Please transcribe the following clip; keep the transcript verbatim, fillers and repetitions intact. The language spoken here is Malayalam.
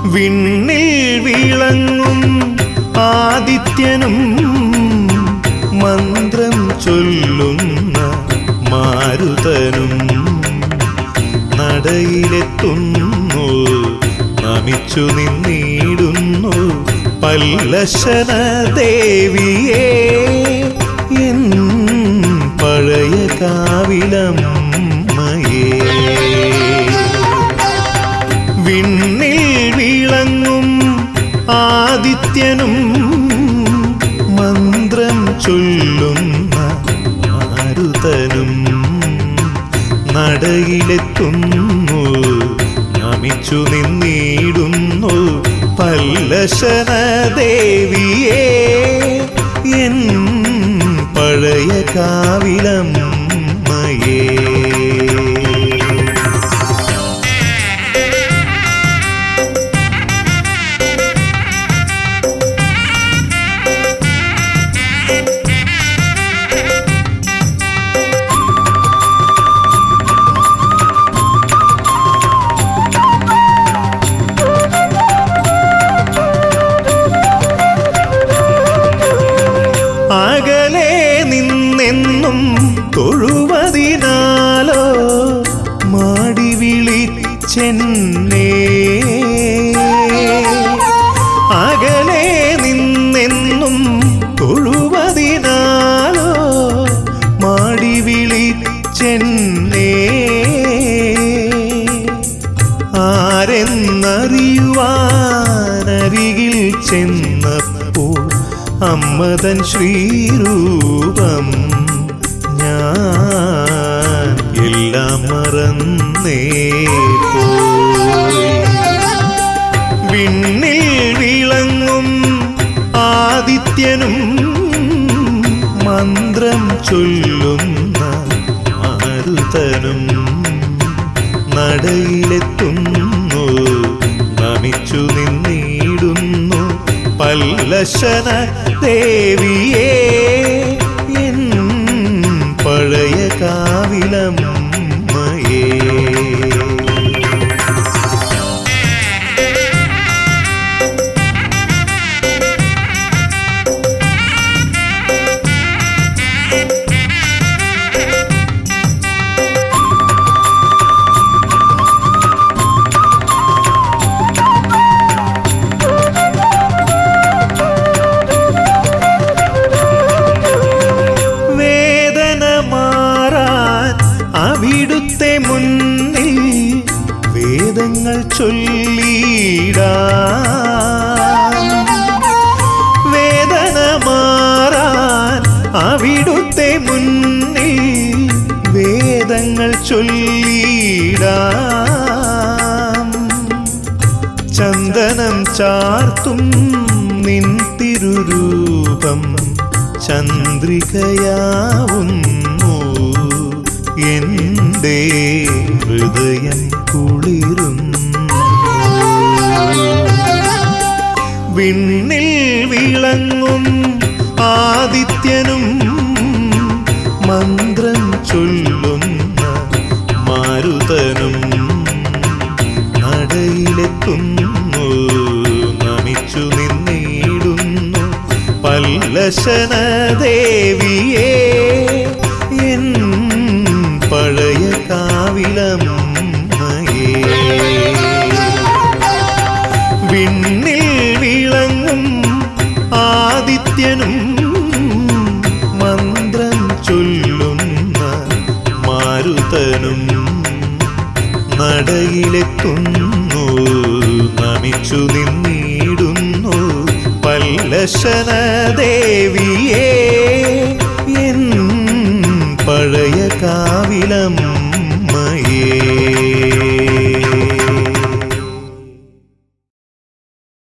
വിണ്ണിൽ വിളങ്ങും ആദിത്യനും മന്ത്രം ചൊല്ലുന്ന മാരുതനും നടയിലെത്തുന്നു, നമിച്ചു നിന്നിടുന്നു പല്ലശന ദേവിയേ, എൻ പഴയ കാവിലമ്മയേ. വിണ്ണിൽ വിളങ്ങും ആദിത്യനും മന്ത്രം ചൊല്ലുന്ന മാരുതനും നടയിലെത്തുന്നു, നമിച്ചു നിന്നിടുന്നു പല്ലശന ദേവിയേ, എൻ പഴയ കാവിലമ്മയേ. അകലെ നിന്നെന്നും തൊഴുവതിനാലോ മാടി വിളിച്ചെന്നേ, അകലെ നിന്നെന്നും തൊഴുവതിനാലോ മാടി വിളിച്ചെന്നേ, ആരെന്നറിയുവാനരികിൽ ചെന്നപ്പോൾ അമ്മതൻ ശ്രീരൂപം ഞാൻ എല്ലാം മറന്നേ പോയി. വിണ്ണിൽ വിളങ്ങും ആദിത്യനും മന്ത്രം ചൊല്ലുന്ന മാരുതനും നടയിലെത്തുന്നു, നമിച്ചു നിന്നിടുന്നു പല്ലശന ദേവിയേ, എൻ പഴയ കാവിലമ്മയേ. അവിടുത്തെ മുന്നിൽ വേദങ്ങൾ ചൊല്ലിടാം, വേദന മാറാൻ അവിടുത്തെ മുന്നിൽ വേദങ്ങൾ ചൊല്ലിടാം. ചന്ദനം ചാർത്തും നിൻ തിരുരൂപം ചന്ദ്രികയാവുന്നു, എന്റെ ഹൃദയം കുളിരുന്നു. വിണ്ണിൽ വിളങ്ങും ആദിത്യനും മന്ത്രം ചൊല്ലുന്ന മാരുതനും നടയിലെത്തുന്നു, നമിച്ചു നിന്നിടുന്നു പല്ലശന ദേവിയേ, എൻ പഴയ കാവിലമ്മയേ. വിണ്ണിൽ വിളങ്ങും ആദിത്യനും മന്ത്രം ചൊല്ലുന്ന മാരുതനും നടയിലെത്തുന്നു, നമിച്ചു നിന്നിടുന്നു പല്ലശന ദേവിയേ, എൻ പഴയ കാവിലമ്മയേ.